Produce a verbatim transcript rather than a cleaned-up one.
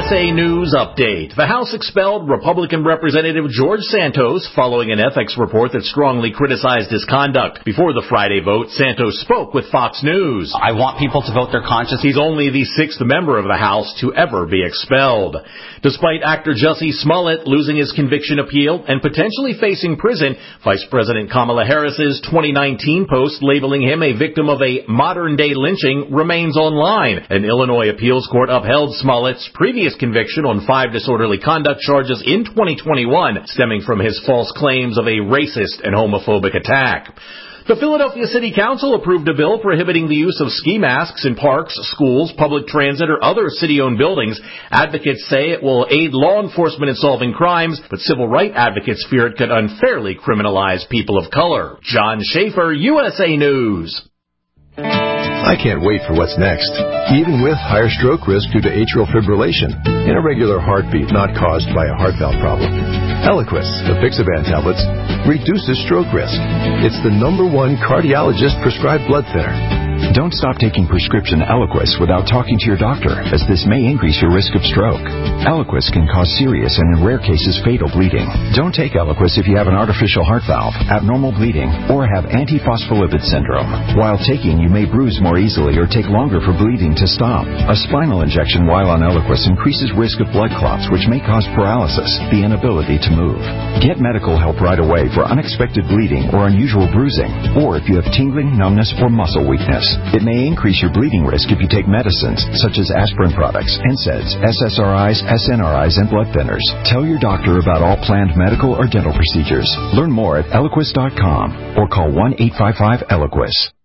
S A News Update. The House expelled Republican Representative George Santos following an ethics report that strongly criticized his conduct. Before the Friday vote, Santos spoke with Fox News. I want people to vote their conscience. He's only the sixth member of the House to ever be expelled. Despite actor Jussie Smollett losing his conviction appeal and potentially facing prison, Vice President Kamala Harris's twenty nineteen post labeling him a victim of a modern-day lynching remains online. An Illinois appeals court upheld Smollett's previous conviction on five disorderly conduct charges in twenty twenty-one, stemming from his false claims of a racist and homophobic attack. The Philadelphia City Council approved a bill prohibiting the use of ski masks in parks, schools, public transit, or other city-owned buildings. Advocates say it will aid law enforcement in solving crimes, but civil rights advocates fear it could unfairly criminalize people of color. John Schaefer, U S A News. I can't wait for what's next. Even with higher stroke risk due to atrial fibrillation, an irregular heartbeat not caused by a heart valve problem. Eliquis, Apixaban tablets, reduces stroke risk. It's the number one cardiologist-prescribed blood thinner. Don't stop taking prescription Eliquis without talking to your doctor, as this may increase your risk of stroke. Eliquis can cause serious and, in rare cases, fatal bleeding. Don't take Eliquis if you have an artificial heart valve, abnormal bleeding, or have antiphospholipid syndrome. While taking, you may bruise more easily or take longer for bleeding to stop. A spinal injection while on Eliquis increases risk of blood clots, which may cause paralysis, the inability to move. Get medical help right away for unexpected bleeding or unusual bruising, or if you have tingling, numbness, or muscle weakness. It may increase your bleeding risk if you take medicines such as aspirin products, N SAIDs, S S R Is, S N R Is, and blood thinners. Tell your doctor about all planned medical or dental procedures. Learn more at Eliquis dot com or call one eight five five Eliquis.